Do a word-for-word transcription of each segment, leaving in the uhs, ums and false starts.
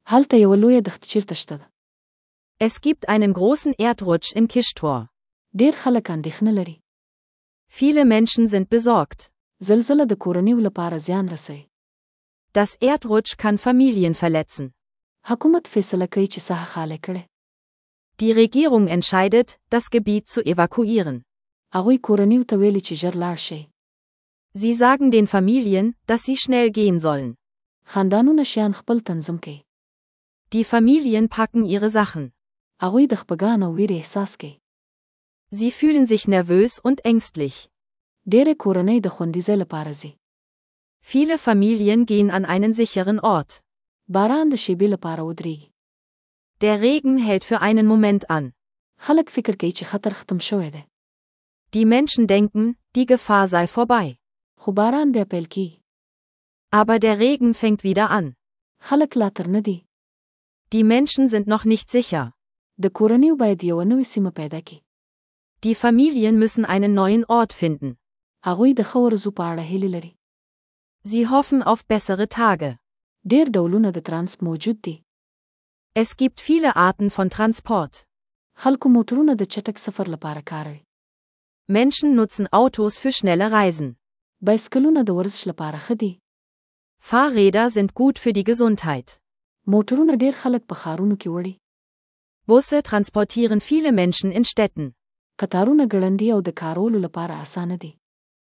هلته یو لویه دښته چیرته شته ده. Es gibt einen großen Erdrutsch in Kishtor. ډیر خلک اندېښنه لري. Viele Menschen sind besorgt. زلزله د کورنیو لپاره زیان رسوي. Das Erdrutsch kann Familien verletzen. حکومت فیصله کوي چې ساحه خالی کړي. Die Regierung entscheidet, das Gebiet zu evakuieren. هغوی کورنیو ته ویلي چې ژر لاړ شي. Sie sagen den Familien, dass sie schnell gehen sollen. خاندانونه شیان خپل تنظیم کوي. Die Familien packen ihre Sachen. هغوی د خپګان او ویرې احساس کوي. Sie fühlen sich nervös und ängstlich. ډېرې کورنۍ د خوندیځۍ لپاره ځي. Viele Familien gehen an einen sicheren Ort. باران د شېبې لپاره ودرېږي. Der Regen hält für einen Moment an. خلک فکر کوي چې خطر ختم شوی دی. Die Menschen denken, die Gefahr sei vorbei. خو باران بیا پیل کیږي. Aber der Regen fängt wieder an. خلک لا تر نه دي. Die Menschen sind noch nicht sicher. د کورنیو باید یو نوې سیمه پیدا کړي. Die Familien müssen einen neuen Ort finden. هغوی د ښه ورځو په اړه هیلې لري. Sie hoffen auf bessere Tage. ډېر ډولونه د ترانسپ موجود دي. Es gibt viele Arten von Transport. خلکو موټرونه د چټک سفر لپاره کاروي. Menschen nutzen Autos für schnelle Reisen. بایسکلونه د ورزش لپاره ښه دي. Fahrräder sind gut für die Gesundheit. موټرونه ډېر خلک په ښارونو کې وړي. Busse transportieren viele Menschen in Städten. قطارونه ګړندي او د کارولو لپاره اسانه دي.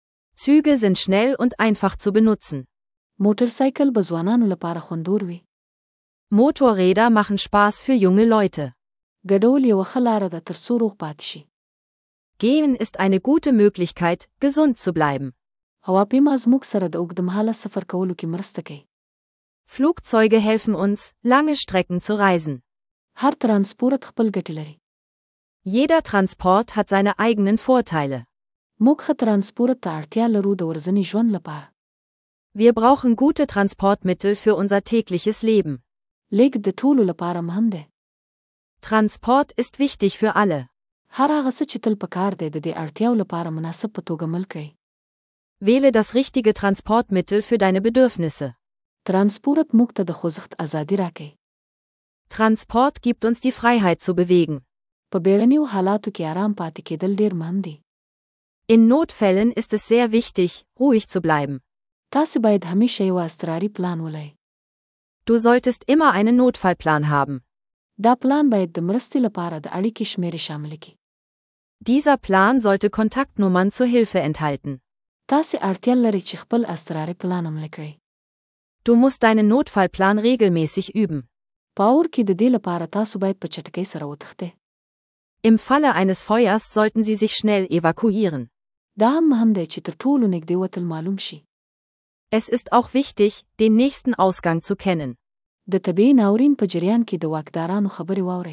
Züge sind schnell und einfach zu benutzen. موټرسایکل به ځوانانو لپاره خوندور وي. Motorräder machen Spaß für junge Leute. ګډول یوه ښه لاره ده تر څو روغ پاتې شي. Gehen ist eine gute Möglichkeit, gesund zu bleiben. هواپیما زموږ سره د اوږدمهاله سفر کولو کې مرسته کوي. Flugzeuge helfen uns, lange Strecken zu reisen. هر ترانسپورت خپل ګټې لري. Jeder Transport hat seine eigenen Vorteile. موږ ښه ترانسپورت ته اړتیا لرو د ورځني ژوند لپاره. Wir brauchen gute Transportmittel für unser tägliches Leben. لیږد د ټولو لپاره مهم دی. Transport ist wichtig für alle. هر هغه څه چې تل پکار دی د دې اړتیاو لپاره مناسب په توګه مل کړئ. Wähle das richtige Transportmittel für deine Bedürfnisse. ترانسپورت موږ ته د خوځښت ازادي راکوي. Transport gibt uns die Freiheit zu bewegen. په بیړنیو حالاتو کې آرام پاتې کېدل ډېر مهم دي. In Notfällen ist es sehr wichtig, ruhig zu bleiben. تاسو باید همیشه یو اضطراري پلان ولرئ. Du solltest immer einen Notfallplan haben. دا پلان باید د مرستې لپاره د اړیکې شمیرې شامل کړي. Dieser Plan sollte Kontaktnummern zur Hilfe enthalten. تاسو اړتیا لرئ چې خپل اضطراري پلان عملي کړئ. Du musst deinen Notfallplan regelmäßig üben. په اور کې د دې لپاره تاسو باید په چټکۍ سره وتښتئ. Im Falle eines Feuers sollten sie sich schnell evakuieren. دا هم مهم دی چې تر ټولو نږدې وتل معلوم شي. Es ist auch wichtig, den nächsten Ausgang zu kennen. د طبیعي ناورین په جریان کې د واکدارانو خبرې واورئ.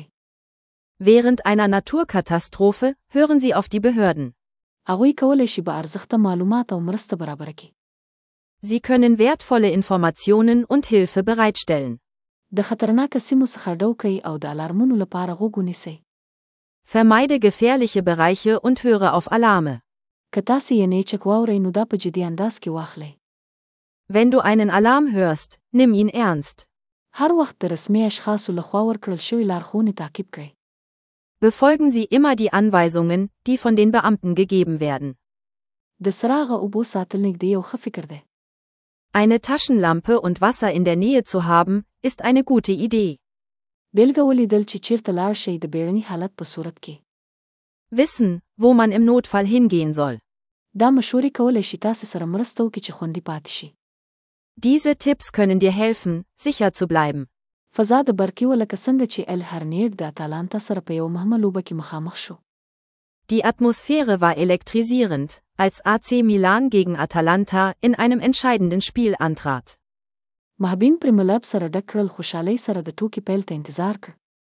Während einer Naturkatastrophe hören Sie auf die Behörden. هغوی کولی شي به ارزښته معلومات او مرسته برابر کړي. Sie können wertvolle Informationen und Hilfe bereitstellen. د خطرناکه سیمو څخه ډډه وکړئ او د الارمونو لپاره غوږ ونیسئ. Vermeide gefährliche Bereiche und höre auf Alarme. که تاسو یې نیچک واورئ نو دا په جدي انداز کې واخلئ. Wenn du einen Alarm hörst, nimm ihn ernst. هر وخت د رسمي اشخاصو لخوا ورکړل شوي لارښوونې تعقیب کړئ. Befolgen Sie immer die Anweisungen, die von den Beamten gegeben werden. د څراغ او اوبو ساتل نږدې یو ښه فکر دی. Eine Taschenlampe und Wasser in der Nähe zu haben, ist eine gute Idee. بیلګه ولیدل چې چیرته لاړ شئ د بیړني حالت په صورت کې. Wissen, wo man im Notfall hingehen soll. دا مشورې کولی شي تاسو سره مرسته وکړي چې خوندي پاتې شي. Diese Tipps können dir helfen, sicher zu bleiben. فضا د برقي ولکه څنګه چې ال هرنیټ د اتلانتا سره په یو مهمه لوبه کې مخامخ شو. Die Atmosphäre war elektrisierend, als A C Milan gegen Atalanta in einem entscheidenden Spiel antrat. محبین پر ملعب سره ډک کړل خوشحالۍ سره د ټوکې پیل ته انتظار کړ.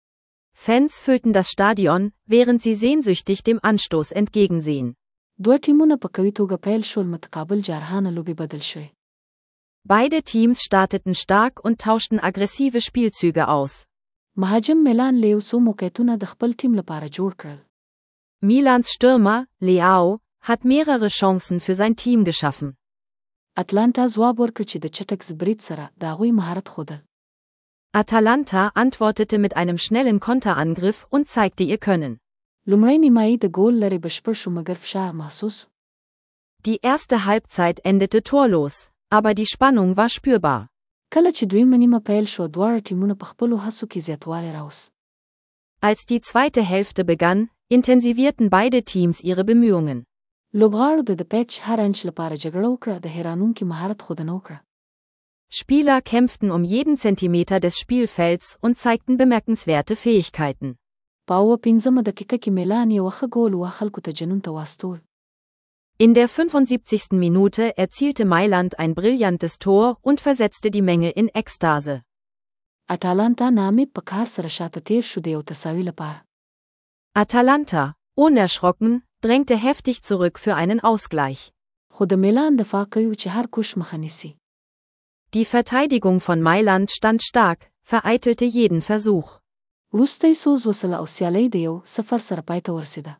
Fans füllten das Stadion, während sie sehnsüchtig dem Anstoß entgegensehen. دوه ټیمونه په قوي توګه پیل شول متقابل جارحانه لوبې بدل شوې. Beide Teams starteten stark und tauschten aggressive Spielzüge aus. مهاجم میلان لیو څو موقعیتونه د خپل ټیم لپاره جوړ کړل. Milans Stürmer, Leao, hat mehrere Chancen für sein Team geschaffen. اتلانتا ځواب ورکړ چې د چټک زبرید سره د هغوی مهارت ښودل. Atalanta antwortete mit einem schnellen Konterangriff und zeigte ihr Können. لومړی نیمایي د ګول لرې بشپړ شو مګر فشار محسوس. Die erste Halbzeit endete torlos, aber die Spannung war spürbar. کله چې دویمه نیمه پیل شو دواړه ټیمونه په خپلو هڅو کې زیاتوالی راوست. Als die zweite Hälfte begann, intensivierten beide Teams ihre Bemühungen. لوبغاړو د د پیچ هر انچ لپاره جګړه وکړه د حیرانونکي مهارت ښودنه وکړه. Spieler kämpften um jeden Zentimeter des Spielfelds und zeigten bemerkenswerte Fähigkeiten. په اووه پنځمه دقیقه کې میلان یو ښه ګول و خلکو ته جنون ته واستول. In der fünfundsiebzigsten Minute erzielte Mailand ein brillantes Tor und versetzte die Menge in Ekstase. Atalanta نامید په کار سره شاته تیر شو د یو تساوي لپاره. Atalanta, unerschrocken, drängte heftig zurück für einen Ausgleich. خو د میلان دفاع کوي چې هر کوش مخه نیسي. Die Verteidigung von Mailand stand stark, vereitelte jeden Versuch. وروستی سوز وسله او سیالۍ د یو صفر سره پای ته ورسېده.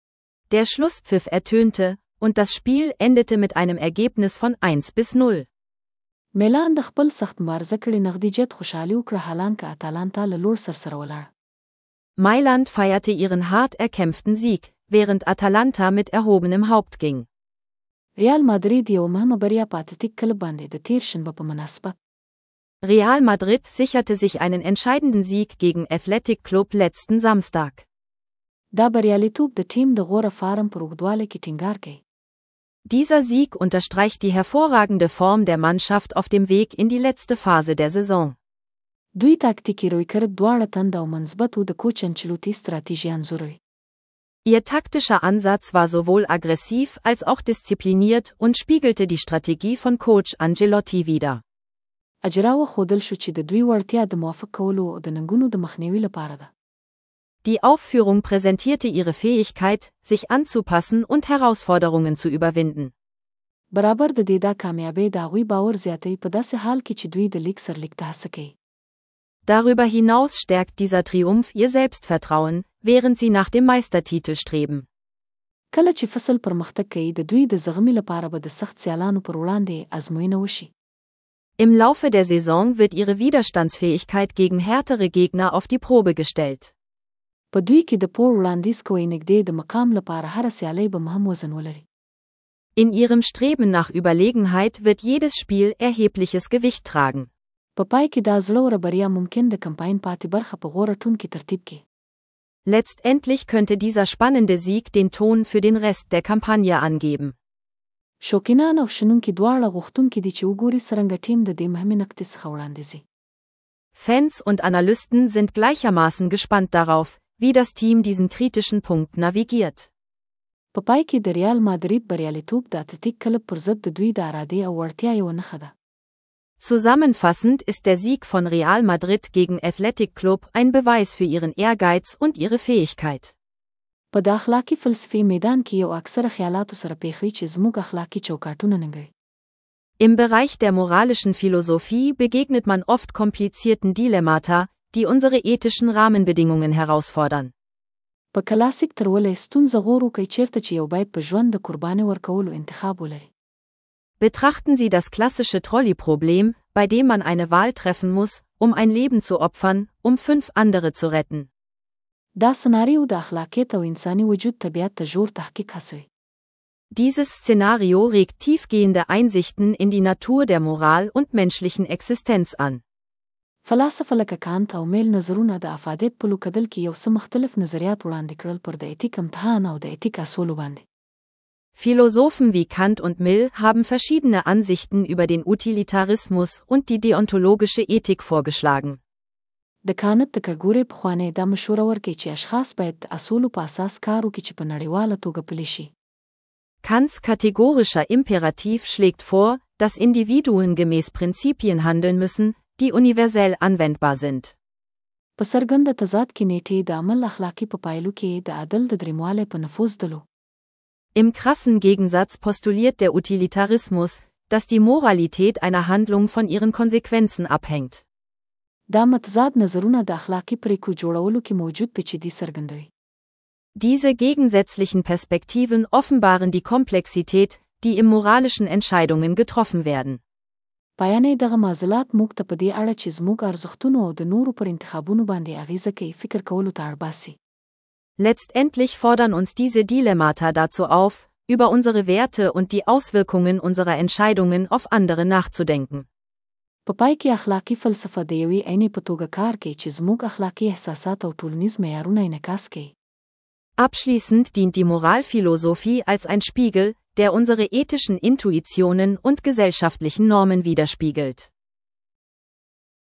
Der Schlusspfiff ertönte, und das Spiel endete mit einem Ergebnis von eins bis null. میلان د خپل سخت مبارزه کړې نغدیجت خوشحالي وکړه حالانکه اتالانتا له لوړ سر سره ولاړ. Mailand feierte ihren hart erkämpften Sieg, während Atalanta mit erhobenem Haupt ging. ریال مادرید یو مهمه بریا په اتلتیک کلب باندې د تیر شنبه په مناسبت. Real Madrid sicherte sich einen entscheidenden Sieg gegen Athletic Club letzten Samstag. دا بریالیتوب د ټیم د غوره فارم پر اوږدوالی کې ټینګار کوي. Dieser Sieg unterstreicht die hervorragende Form der Mannschaft auf dem Weg in die letzte Phase der Saison. دوی تاکتیکي رویکرد دواړه تند او منضبط و د کوچ انچلوتي ستراتیژي انځوروي. Ihr taktischer Ansatz war sowohl aggressiv als auch diszipliniert und spiegelte die Strategie von Coach Ancelotti wider. اجراوه ښودل شو چې د دوی وړتیا د موافق کولو او د ننګونو د مخنیوي لپاره ده. Die Aufführung präsentierte ihre Fähigkeit, sich anzupassen und Herausforderungen zu überwinden. برابر د دې دا کامیابۍ د هغوی باور زیاتوي په داسې حال کې چې دوی د لیګ سرلیګ ته هڅه کوي. Darüber hinaus stärkt dieser Triumph ihr Selbstvertrauen, während sie nach dem Meistertitel streben. کله چې فصل پرمختګ کوي د دوی د زغمي لپاره به د سخت سیالانو پر وړاندې ازموینه وشي. Im Laufe der Saison wird ihre Widerstandsfähigkeit gegen härtere Gegner auf die Probe gestellt. په دوی کې د پور وړاندیز کوي نږدې د مقام لپاره هر سیالۍ به مهم وزن ولري. In ihrem Streben nach Überlegenheit wird jedes Spiel erhebliches Gewicht tragen. په پای کې دا زړوره بریا ممکن د کمپاین پاتې برخه په غوره ټون کې ترتیب کړي. Letztendlich könnte dieser spannende Sieg den Ton für den Rest der Kampagne angeben. شوقینان او شنونکي دواړه غوښتونکي دي چې وګوري څرنګه ټیم د دې مهمې نقطې څخه وړاندې ځي. Fans und Analysten sind gleichermaßen gespannt darauf, wie das Team diesen kritischen Punkt navigiert. په پای کې د ریال مادرید بریالیتوب د اتلتیک کلب پر ضد د دوی د ارادې او وړتیا یوه نښه ده. Zusammenfassend ist der Sieg von Real Madrid gegen Athletic Club ein Beweis für ihren Ehrgeiz und ihre Fähigkeit. په د اخلاقي فلسفي میدان کې یو اکثره خیالاتو سره پیښوي چې زموږ اخلاقي چوکاټونه ننګوي. Im Bereich der moralischen Philosophie begegnet man oft komplizierten Dilemmata, die unsere ethischen Rahmenbedingungen herausfordern. په کلاسیک ترولې ستونزه غور وکړي چیرته چې یو باید په ژوند د قربانۍ ورکولو انتخاب ولري. Betrachten Sie das klassische Trolley-Problem, bei dem man eine Wahl treffen muss, um ein Leben zu opfern, um fünf andere zu retten. دا سناریو د اخلاقیت او انساني وجود طبیعت ته ژور تحقیق هڅوي. Dieses Szenario regt tiefgehende Einsichten in die Natur der Moral und menschlichen Existenz an. فلاسفه لکه کانت او میل نظرونه د افادیت په لوکدل کې یو څه مختلف نظریات وړاندې کړل پر د ایتیک امتحان او د ایتیک اصولو باندې. Philosophen wie Kant und Mill haben verschiedene Ansichten über den Utilitarismus und die deontologische Ethik vorgeschlagen. د کانت د کګورې پخوانی دا مشوره ورکړي چې اشخاص باید د اصولو په اساس کار وکړي چې په نړیواله توګه پلي شي. Kants kategorischer Imperativ schlägt vor, dass Individuen gemäß Prinzipien handeln müssen, die universell anwendbar sind. په څرګنده تضاد کې نیټې د عمل اخلاقي په پایلو کې د عدل د دریموالی په نفوذ دلو. Im krassen Gegensatz postuliert der Utilitarismus, dass die Moralität einer Handlung von ihren Konsequenzen abhängt. دا متضاد نظرونه د اخلاقي پریکړو جوړولو کې موجود پیچیدګي څرګندوي. Diese gegensätzlichen Perspektiven offenbaren die Komplexität, die im moralischen Entscheidungen getroffen werden. بیانې دغه معضلات موږ ته په دې اړه چې زموږ ارزښتونو او د نورو پر انتخابونو باندې اغیزه کوي فکر کولو ته اړ باسي. Letztendlich fordern uns diese Dilemmata dazu auf, über unsere Werte und die Auswirkungen unserer Entscheidungen auf andere nachzudenken. په پای کې اخلاقی فلسفه د یوې عینې په توګه کار کوي چې زموږ اخلاقی احساسات او ټولنیز معیارونه انعکاس کوي. Abschließend dient die Moralphilosophie als ein Spiegel, der unsere ethischen Intuitionen und gesellschaftlichen Normen widerspiegelt.